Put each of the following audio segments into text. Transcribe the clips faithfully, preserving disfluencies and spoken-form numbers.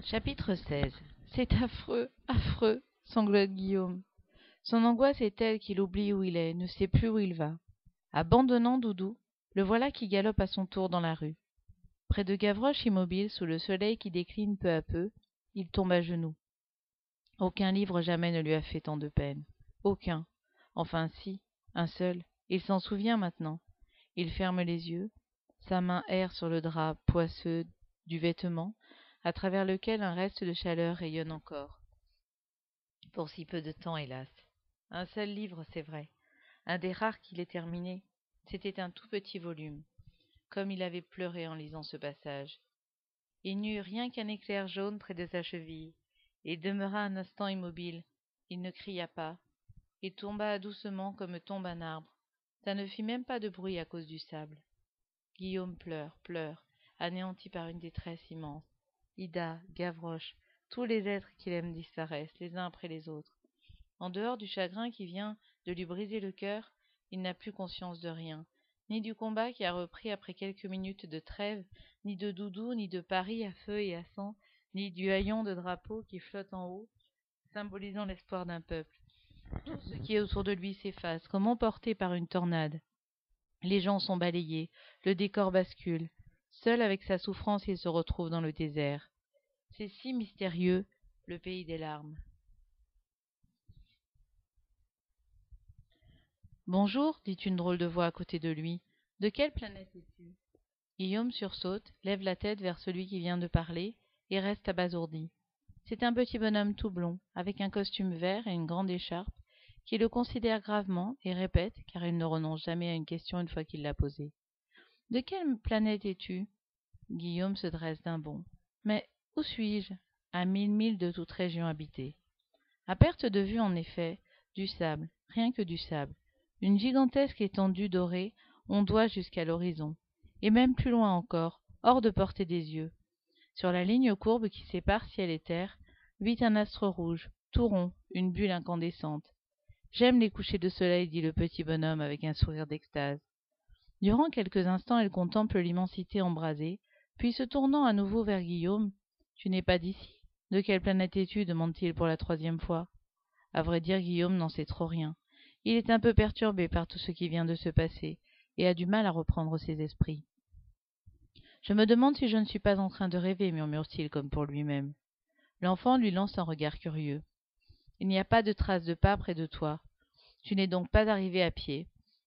Chapitre seize. C'est affreux, affreux, sanglote Guillaume. Son angoisse est telle qu'il oublie où il est, ne sait plus où il va. Abandonnant Doudou, le voilà qui galope à son tour dans la rue. Près de Gavroche immobile, sous le soleil qui décline peu à peu, il tombe à genoux. Aucun livre jamais ne lui a fait tant de peine. Aucun. Enfin si, un seul. Il s'en souvient maintenant. Il ferme les yeux. Sa main erre sur le drap poisseux du vêtement, à travers lequel un reste de chaleur rayonne encore. Pour si peu de temps, hélas. Un seul livre, c'est vrai. Un des rares qu'il ait terminé. C'était un tout petit volume. Comme il avait pleuré en lisant ce passage. Il n'y eut rien qu'un éclair jaune près de sa cheville. Il demeura un instant immobile. Il ne cria pas. Il tomba doucement comme tombe un arbre. Ça ne fit même pas de bruit à cause du sable. Guillaume pleure, pleure, anéanti par une détresse immense. Ida, Gavroche, tous les êtres qu'il aime disparaissent, les uns après les autres. En dehors du chagrin qui vient de lui briser le cœur, il n'a plus conscience de rien, ni du combat qui a repris après quelques minutes de trêve, ni de Doudou, ni de Paris à feu et à sang, ni du haillon de drapeau qui flotte en haut, symbolisant l'espoir d'un peuple. Tout ce qui est autour de lui s'efface, comme emporté par une tornade. Les gens sont balayés, le décor bascule. Seul avec sa souffrance, il se retrouve dans le désert. C'est si mystérieux, le pays des larmes. Bonjour, dit une drôle de voix à côté de lui. De quelle planète es-tu? Guillaume sursaute, lève la tête vers celui qui vient de parler, et reste abasourdi. C'est un petit bonhomme tout blond, avec un costume vert et une grande écharpe, qui le considère gravement et répète, car il ne renonce jamais à une question une fois qu'il l'a posée. De quelle planète es-tu? Guillaume se dresse d'un bond. Mais où suis-je? À mille milles de toute région habitée. À perte de vue, en effet, du sable, rien que du sable. Une gigantesque étendue dorée ondoie jusqu'à l'horizon. Et même plus loin encore, hors de portée des yeux. Sur la ligne courbe qui sépare ciel et terre, vit un astre rouge, tout rond, une bulle incandescente. J'aime les couchers de soleil, dit le petit bonhomme avec un sourire d'extase. Durant quelques instants, elle contemple l'immensité embrasée, puis se tournant à nouveau vers Guillaume. « Tu n'es pas d'ici? De quelle planète es-tu » demande-t-il pour la troisième fois. À vrai dire, Guillaume n'en sait trop rien. Il est un peu perturbé par tout ce qui vient de se passer, et a du mal à reprendre ses esprits. « Je me demande si je ne suis pas en train de rêver, murmure-t-il comme pour lui-même. L'enfant lui lance un regard curieux. « Il n'y a pas de traces de pas près de toi. Tu n'es donc pas arrivé à pied. »«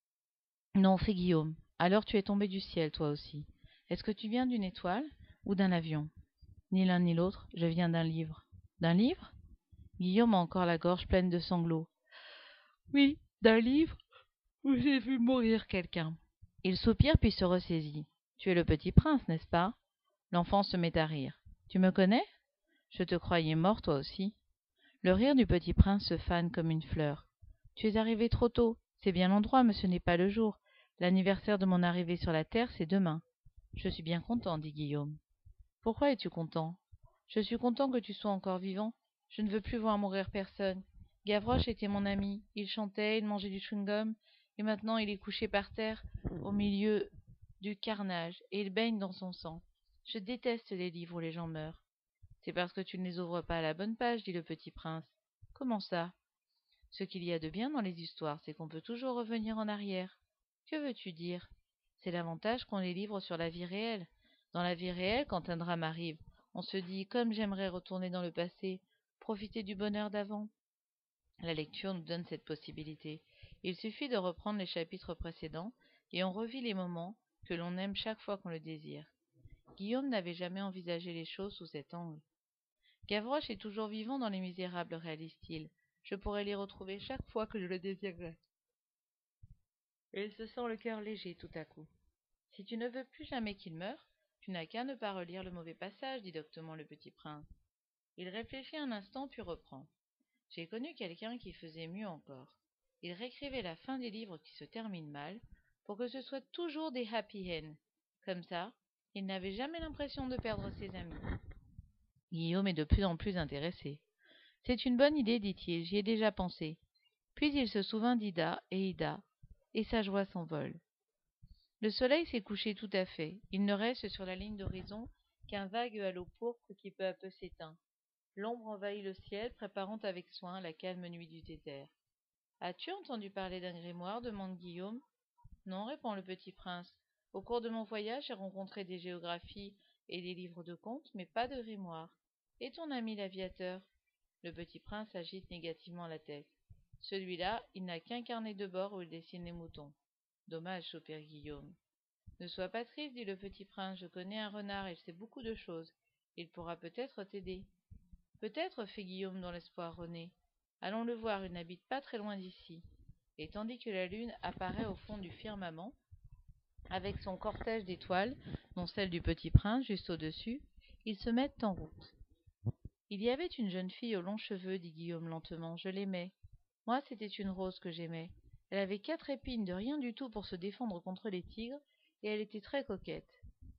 Non, fait Guillaume. Alors tu es tombé du ciel, toi aussi. Est-ce que tu viens d'une étoile ou d'un avion? » Ni l'un ni l'autre, je viens d'un livre. D'un livre? Guillaume a encore la gorge pleine de sanglots. Oui, d'un livre où j'ai vu mourir quelqu'un. Il soupire puis se ressaisit. Tu es le petit prince, n'est-ce pas? L'enfant se met à rire. Tu me connais? Je te croyais mort, toi aussi. Le rire du petit prince se fane comme une fleur. Tu es arrivé trop tôt. C'est bien l'endroit, mais ce n'est pas le jour. L'anniversaire de mon arrivée sur la terre, c'est demain. Je suis bien content, dit Guillaume. Pourquoi es-tu content? Je suis content que tu sois encore vivant. Je ne veux plus voir mourir personne. Gavroche était mon ami. Il chantait, il mangeait du chewing-gum, et maintenant il est couché par terre, au milieu du carnage, et il baigne dans son sang. Je déteste les livres où les gens meurent. C'est parce que tu ne les ouvres pas à la bonne page, dit le petit prince. Comment ça? Ce qu'il y a de bien dans les histoires, c'est qu'on peut toujours revenir en arrière. Que veux-tu dire? C'est l'avantage qu'ont les livres sur la vie réelle. Dans la vie réelle, quand un drame arrive, on se dit « comme j'aimerais retourner dans le passé, profiter du bonheur d'avant ». La lecture nous donne cette possibilité. Il suffit de reprendre les chapitres précédents et on revit les moments que l'on aime chaque fois qu'on le désire. Guillaume n'avait jamais envisagé les choses sous cet angle. Gavroche est toujours vivant dans Les Misérables, réalise-t-il. Je pourrais les retrouver chaque fois que je le désirerais. Et il se sent le cœur léger tout à coup. Si tu ne veux plus jamais qu'il meure, tu n'as qu'à ne pas relire le mauvais passage, dit doctement le petit prince. Il réfléchit un instant puis reprend. J'ai connu quelqu'un qui faisait mieux encore. Il réécrivait la fin des livres qui se terminent mal pour que ce soit toujours des happy ends. Comme ça, il n'avait jamais l'impression de perdre ses amis. Guillaume est de plus en plus intéressé. C'est une bonne idée, dit-il, j'y ai déjà pensé. Puis il se souvint d'Ida et Ida, et sa joie s'envole. Le soleil s'est couché tout à fait. Il ne reste sur la ligne d'horizon qu'un vague halo pourpre qui peu à peu s'éteint. L'ombre envahit le ciel, préparant avec soin la calme nuit du Téther. « As-tu entendu parler d'un grimoire » demande Guillaume. « Non, répond le petit prince. Au cours de mon voyage, j'ai rencontré des géographies et des livres de contes, mais pas de grimoire. Et ton ami l'aviateur ?» Le petit prince agite négativement la tête. « Celui-là, il n'a qu'un carnet de bord où il dessine les moutons. »« Dommage, soupire Guillaume. »« Ne sois pas triste, dit le petit prince, je connais un renard, il sait beaucoup de choses. Il pourra peut-être t'aider. »« Peut-être, fait Guillaume dont l'espoir renaît. Allons le voir, il n'habite pas très loin d'ici. » Et tandis que la lune apparaît au fond du firmament, avec son cortège d'étoiles, dont celle du petit prince juste au-dessus, ils se mettent en route. « Il y avait une jeune fille aux longs cheveux, dit Guillaume lentement, je l'aimais. Moi, c'était une rose que j'aimais. Elle avait quatre épines de rien du tout pour se défendre contre les tigres, et elle était très coquette.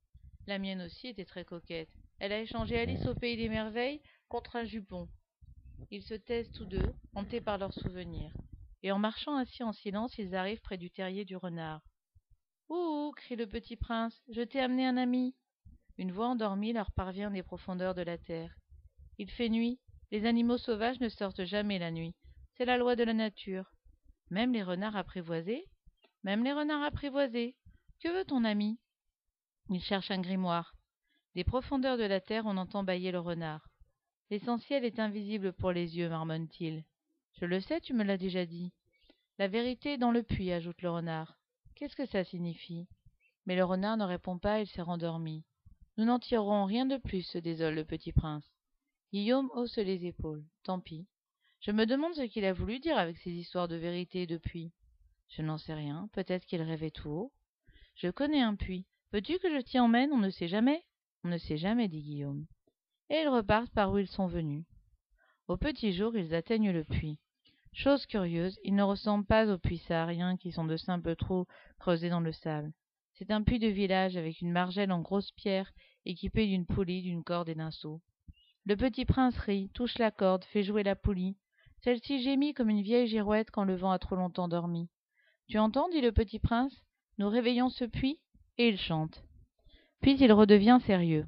La mienne aussi était très coquette. Elle a échangé Alice au pays des merveilles contre un jupon. » Ils se taisent tous deux, hantés par leurs souvenirs. Et en marchant ainsi en silence, ils arrivent près du terrier du renard. « Ouh !» crie le petit prince, « je t'ai amené un ami. » Une voix endormie leur parvient des profondeurs de la terre. « Il fait nuit. Les animaux sauvages ne sortent jamais la nuit. C'est la loi de la nature. Même les renards apprivoisés ? Même les renards apprivoisés. Que veut ton ami ? » Il cherche un grimoire. Des profondeurs de la terre, on entend bâiller le renard. « L'essentiel est invisible pour les yeux, marmonne-t-il. »« Je le sais, tu me l'as déjà dit. »« La vérité est dans le puits, ajoute le renard. »« Qu'est-ce que ça signifie ?» Mais le renard ne répond pas, il s'est rendormi. « Nous n'en tirerons rien de plus, se désole le petit prince. » Guillaume hausse les épaules. Tant pis. Je me demande ce qu'il a voulu dire avec ces histoires de vérité et de puits. Je n'en sais rien, peut-être qu'il rêvait tout haut. Je connais un puits. Veux-tu que je t'y emmène ? On ne sait jamais. On ne sait jamais, dit Guillaume. Et ils repartent par où ils sont venus. Au petit jour, ils atteignent le puits. Chose curieuse, il ne ressemble pas aux puits sahariens qui sont de simples trous creusés dans le sable. C'est un puits de village avec une margelle en grosse pierre équipée d'une poulie, d'une corde et d'un seau. Le petit prince rit, touche la corde, fait jouer la poulie. Celle-ci gémit comme une vieille girouette quand le vent a trop longtemps dormi. « Tu entends, dit le petit prince, nous réveillons ce puits ?» Et il chante. Puis il redevient sérieux.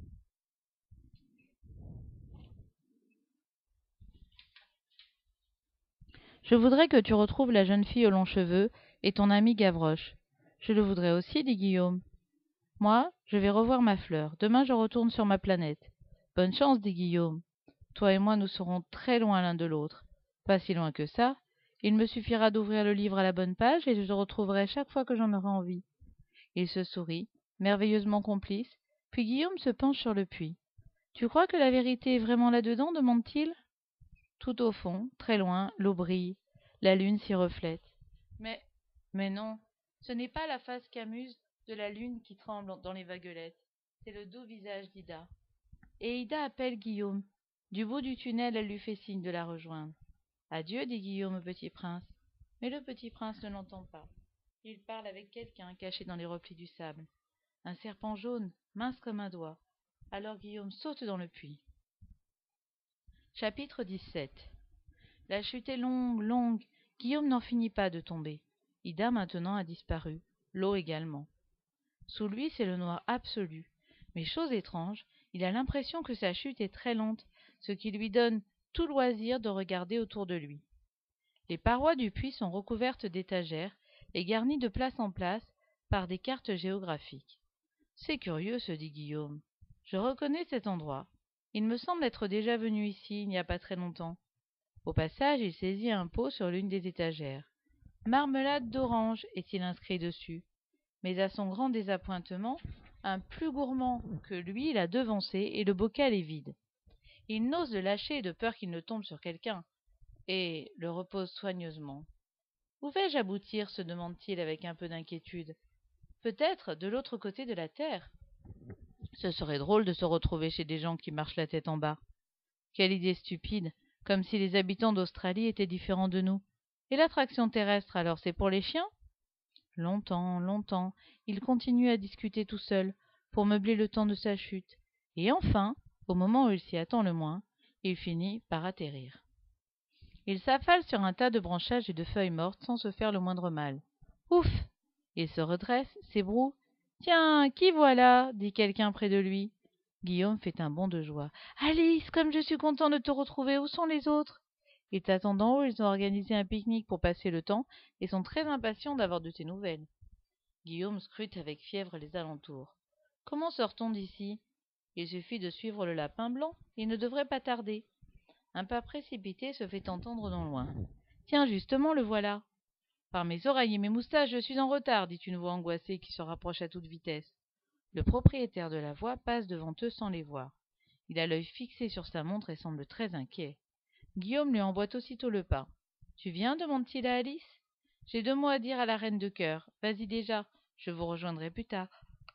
Je voudrais que tu retrouves la jeune fille aux longs cheveux et ton ami Gavroche. Je le voudrais aussi, dit Guillaume. Moi, je vais revoir ma fleur. Demain, je retourne sur ma planète. Bonne chance, dit Guillaume. Toi et moi, nous serons très loin l'un de l'autre. Pas si loin que ça. Il me suffira d'ouvrir le livre à la bonne page et je te retrouverai chaque fois que j'en aurai envie. Il se sourit, merveilleusement complice, puis Guillaume se penche sur le puits. Tu crois que la vérité est vraiment là-dedans ? Demande-t-il. Tout au fond, très loin, l'eau brille. La lune s'y reflète. Mais, mais non, ce n'est pas la face qu'amuse de la lune qui tremble dans les vaguelettes. C'est le doux visage d'Ida. Et Ida appelle Guillaume. Du bout du tunnel, elle lui fait signe de la rejoindre. Adieu, dit Guillaume au petit prince. Mais le petit prince ne l'entend pas. Il parle avec quelqu'un caché dans les replis du sable. Un serpent jaune, mince comme un doigt. Alors Guillaume saute dans le puits. Chapitre dix-sept. La chute est longue, longue. Guillaume n'en finit pas de tomber. Ida maintenant a disparu. L'eau également. Sous lui, c'est le noir absolu. Mais chose étrange, il a l'impression que sa chute est très lente, ce qui lui donne tout loisir de regarder autour de lui. Les parois du puits sont recouvertes d'étagères et garnies de place en place par des cartes géographiques. C'est curieux, se dit Guillaume. Je reconnais cet endroit. Il me semble être déjà venu ici il n'y a pas très longtemps. Au passage, il saisit un pot sur l'une des étagères. Marmelade d'orange est-il inscrit dessus. Mais à son grand désappointement, un plus gourmand que lui l'a devancé et le bocal est vide. Il n'ose le lâcher de peur qu'il ne tombe sur quelqu'un, et le repose soigneusement. Où vais-je aboutir ? Se demande-t-il avec un peu d'inquiétude. Peut-être de l'autre côté de la terre. Ce serait drôle de se retrouver chez des gens qui marchent la tête en bas. Quelle idée stupide, comme si les habitants d'Australie étaient différents de nous. Et l'attraction terrestre, alors, c'est pour les chiens ? Longtemps, longtemps, il continue à discuter tout seul, pour meubler le temps de sa chute. Et enfin, au moment où il s'y attend le moins, il finit par atterrir. Il s'affale sur un tas de branchages et de feuilles mortes sans se faire le moindre mal. Ouf ! Il se redresse, s'ébroue. « Tiens, qui voilà ?» dit quelqu'un près de lui. Guillaume fait un bond de joie. « Alice, comme je suis content de te retrouver, où sont les autres ?» Il t'attend d'en haut, ils ont organisé un pique-nique pour passer le temps et sont très impatients d'avoir de tes nouvelles. Guillaume scrute avec fièvre les alentours. « Comment sort-on d'ici ?» Il suffit de suivre le lapin blanc, il ne devrait pas tarder. Un pas précipité se fait entendre dans le loin. « Tiens, justement, le voilà !»« Par mes oreilles et mes moustaches, je suis en retard !» dit une voix angoissée qui se rapproche à toute vitesse. Le propriétaire de la voix passe devant eux sans les voir. Il a l'œil fixé sur sa montre et semble très inquiet. Guillaume lui emboîte aussitôt le pas. « Tu viens ?» demande-t-il à Alice. « J'ai deux mots à dire à la reine de cœur. Vas-y déjà, je vous rejoindrai plus tard. »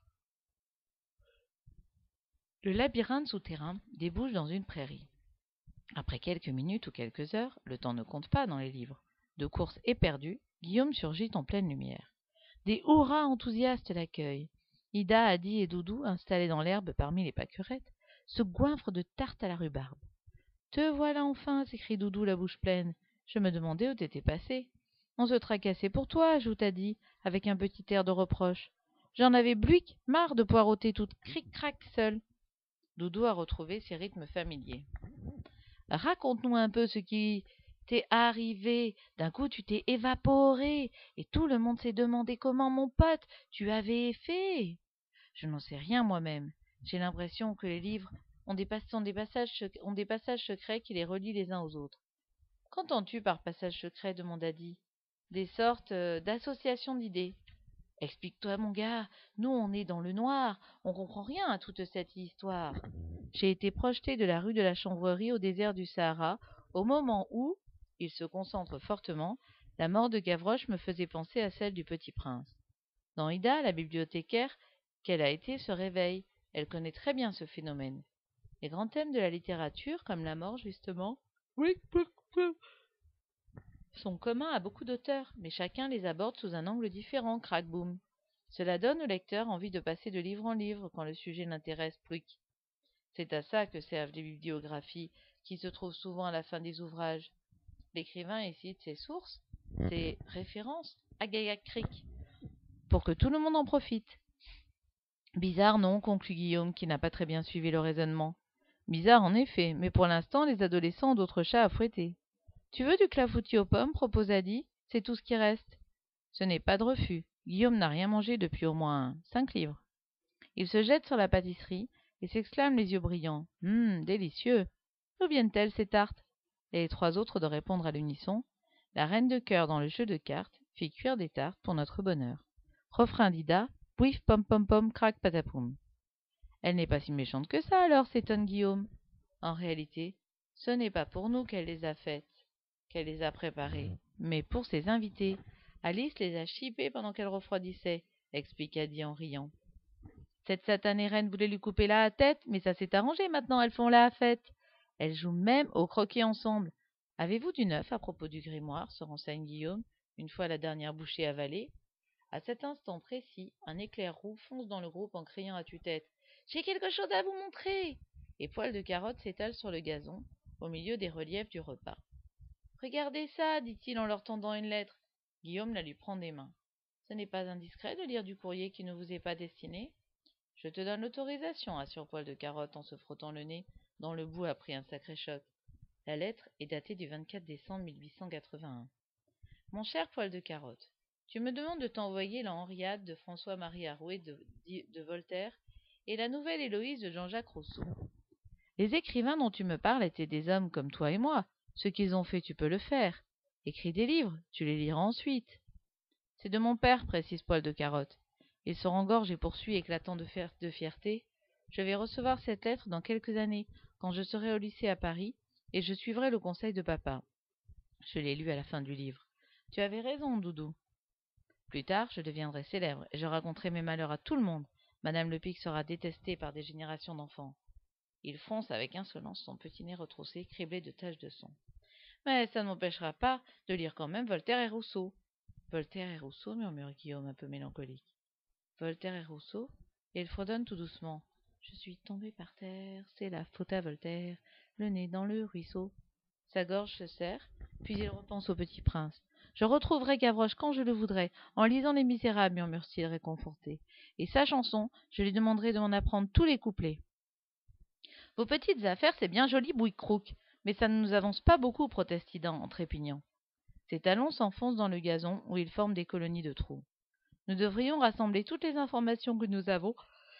Le labyrinthe souterrain débouche dans une prairie. Après quelques minutes ou quelques heures, le temps ne compte pas dans les livres, de course éperdue, Guillaume surgit en pleine lumière. Des hurrahs enthousiastes l'accueillent. Ida, Adi et Doudou, installés dans l'herbe parmi les pâquerettes, se goinfrent de tartes à la rhubarbe. « Te voilà enfin !» s'écrie Doudou la bouche pleine. « Je me demandais où t'étais passé. »« On se tracassait pour toi » ajoute Adi, avec un petit air de reproche. « J'en avais bluic, marre de poireauter toute cric-crac seule. » Doudou a retrouvé ses rythmes familiers. « Raconte-nous un peu ce qui t'est arrivé. D'un coup, tu t'es évaporé, et tout le monde s'est demandé comment, mon pote, tu avais fait. » Je n'en sais rien moi-même. J'ai l'impression que les livres ont des, pas ont, des passages, ont des passages secrets qui les relient les uns aux autres. « Qu'entends-tu par passage secret ?» demanda Adi. « Des sortes euh, d'associations d'idées. » « Explique-toi, mon gars, nous on est dans le noir, on comprend rien à toute cette histoire. J'ai été projeté de la rue de la Chanvrerie au désert du Sahara, au moment où, il se concentre fortement, la mort de Gavroche me faisait penser à celle du Petit Prince. Dans Ida, la bibliothécaire qu'elle a été se réveille, elle connaît très bien ce phénomène. Les grands thèmes de la littérature, comme la mort justement, sont communs à beaucoup d'auteurs, mais chacun les aborde sous un angle différent, crac-boum. Cela donne au lecteur envie de passer de livre en livre quand le sujet l'intéresse, pouic. C'est à ça que servent les bibliographies, qui se trouvent souvent à la fin des ouvrages. L'écrivain y cite ses sources, ses références, agagac cric, pour que tout le monde en profite. Bizarre, non, conclut Guillaume, qui n'a pas très bien suivi le raisonnement. Bizarre, en effet, mais pour l'instant, les adolescents ont d'autres chats à fouetter. Tu veux du clafoutis aux pommes, propose Adi, c'est tout ce qui reste. Ce n'est pas de refus. Guillaume n'a rien mangé depuis au moins cinq livres. Il se jette sur la pâtisserie et s'exclame les yeux brillants. Hum, délicieux. D'où viennent-elles ces tartes? Et les trois autres de répondre à l'unisson. La reine de cœur dans le jeu de cartes fit cuire des tartes pour notre bonheur. Refrain d'Ida. Pouif pom pom pom crac patapoum. Elle n'est pas si méchante que ça alors, s'étonne Guillaume. En réalité, ce n'est pas pour nous qu'elle les a faites, qu'elle les a préparées, mais pour ses invités. Alice les a chipées pendant qu'elle refroidissait, explique Adi en riant. Cette satanée reine voulait lui couper la tête, mais ça s'est arrangé maintenant, elles font la fête. Elles jouent même au croquet ensemble. Avez-vous du neuf à propos du grimoire, se renseigne Guillaume, une fois la dernière bouchée avalée. À cet instant précis, un éclair roux fonce dans le groupe en criant à tue-tête. « J'ai quelque chose à vous montrer !» Et Poil de Carotte s'étale sur le gazon, au milieu des reliefs du repas. « Regardez ça !» dit-il en leur tendant une lettre. Guillaume la lui prend des mains. « Ce n'est pas indiscret de lire du courrier qui ne vous est pas destiné ?»« Je te donne l'autorisation, » assure Poil de Carotte en se frottant le nez, dont le bout a pris un sacré choc. La lettre est datée du vingt-quatre décembre mille huit cent quatre-vingt-un. « Mon cher Poil de Carotte, tu me demandes de t'envoyer la Henriade de François-Marie Arouet de, de Voltaire et la Nouvelle Héloïse de Jean-Jacques Rousseau. Les écrivains dont tu me parles étaient des hommes comme toi et moi. Ce qu'ils ont fait, tu peux le faire. Écris des livres, tu les liras ensuite. » « C'est de mon père, précise Poil de Carotte. Il se rengorge et poursuit, éclatant de, de fierté. Je vais recevoir cette lettre dans quelques années, quand je serai au lycée à Paris, et je suivrai le conseil de papa. Je l'ai lu à la fin du livre. Tu avais raison, Doudou. Plus tard, je deviendrai célèbre, et je raconterai mes malheurs à tout le monde. Madame Lepic sera détestée par des générations d'enfants. Il fronce avec insolence son petit nez retroussé, criblé de taches de sang. Mais ça ne m'empêchera pas de lire quand même Voltaire et Rousseau. Voltaire et Rousseau, murmure Guillaume un peu mélancolique. Voltaire et Rousseau, et il fredonne tout doucement. Je suis tombé par terre, c'est la faute à Voltaire, le nez dans le ruisseau. Sa gorge se serre, puis il repense au Petit Prince. Je retrouverai Gavroche quand je le voudrai, en lisant Les Misérables, murmure-t-il réconforté. Et sa chanson, je lui demanderai de m'en apprendre tous les couplets. Vos petites affaires, c'est bien joli, Bouille-Croûte, mais ça ne nous avance pas beaucoup, proteste Ida en trépignant. Ses talons s'enfoncent dans le gazon où ils forment des colonies de trous. Nous devrions rassembler toutes les informations que nous avons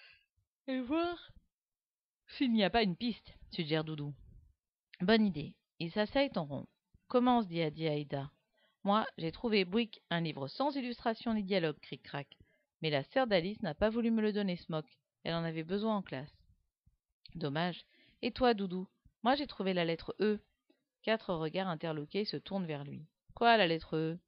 et voir s'il n'y a pas une piste, suggère Doudou. Bonne idée. Ils s'asseyent en rond. Commence, dit Adi à Ida. Moi, j'ai trouvé Bouic un livre sans illustration ni dialogue, cric-crac. Mais la sœur d'Alice n'a pas voulu me le donner, Smock. Elle en avait besoin en classe. Dommage. Et toi, Doudou? Moi, j'ai trouvé la lettre E. Quatre regards interloqués se tournent vers lui. Quoi, la lettre E?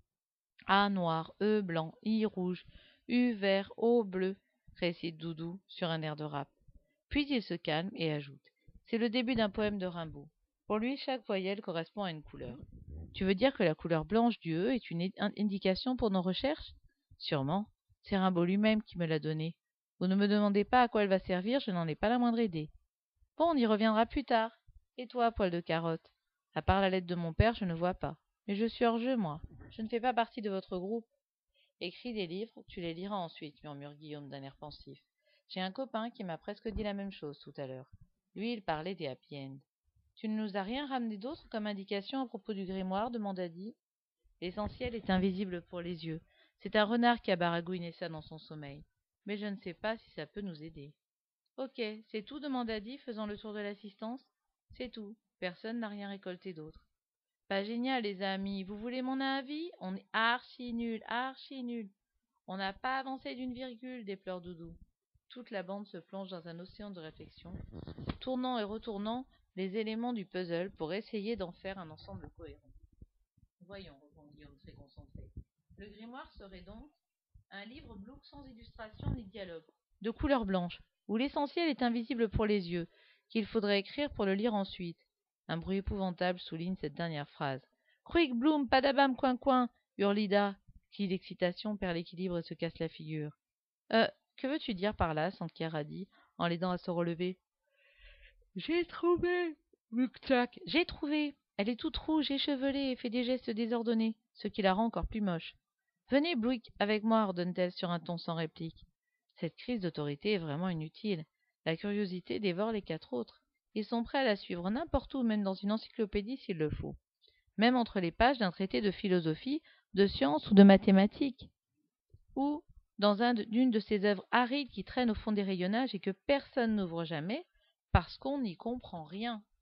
A noir, E blanc, I rouge, U vert, O bleu, récite Doudou sur un air de rap. Puis il se calme et ajoute. C'est le début d'un poème de Rimbaud. Pour lui, chaque voyelle correspond à une couleur. Tu veux dire que la couleur blanche du E est une indication pour nos recherches? Sûrement. C'est Rimbaud lui-même qui me l'a donnée. Vous ne me demandez pas à quoi elle va servir, je n'en ai pas la moindre idée. Bon, on y reviendra plus tard. Et toi, poil de carotte? À part la lettre de mon père, je ne vois pas. Mais je suis hors jeu, moi. Je ne fais pas partie de votre groupe. Écris des livres, tu les liras ensuite, murmure Guillaume d'un air pensif. J'ai un copain qui m'a presque dit la même chose tout à l'heure. Lui, il parlait des happy end. Tu ne nous as rien ramené d'autre comme indication à propos du grimoire, demanda Dee. L'essentiel est invisible pour les yeux. C'est un renard qui a baragouiné ça dans son sommeil. Mais je ne sais pas si ça peut nous aider. Ok, c'est tout, demanda Dee, faisant le tour de l'assistance. C'est tout. Personne n'a rien récolté d'autre. Pas génial, les amis. Vous voulez mon avis? On est archi nul, archi nul. On n'a pas avancé d'une virgule, déplore Doudou. Toute la bande se plonge dans un océan de réflexion, tournant et retournant les éléments du puzzle pour essayer d'en faire un ensemble cohérent. Voyons, répondit Guillaume très concentré. Le grimoire serait donc un livre glauque sans illustration ni dialogue, de couleur blanche, où l'essentiel est invisible pour les yeux, qu'il faudrait écrire pour le lire ensuite. Un bruit épouvantable souligne cette dernière phrase. Quick bloom, padabam, coin coin, hurle Ida, qui d'excitation perd l'équilibre et se casse la figure. Euh, que veux-tu dire par là? s'enquiert Adi, en l'aidant à se relever. J'ai trouvé, Muktak, j'ai trouvé. Elle est toute rouge, échevelée et fait des gestes désordonnés, ce qui la rend encore plus moche. Venez, Blouik, avec moi, ordonne-t-elle sur un ton sans réplique. Cette crise d'autorité est vraiment inutile. La curiosité dévore les quatre autres. Ils sont prêts à la suivre n'importe où, même dans une encyclopédie s'il le faut. Même entre les pages d'un traité de philosophie, de sciences ou de mathématiques. Ou dans un d'une de ces œuvres arides qui traînent au fond des rayonnages et que personne n'ouvre jamais, parce qu'on n'y comprend rien.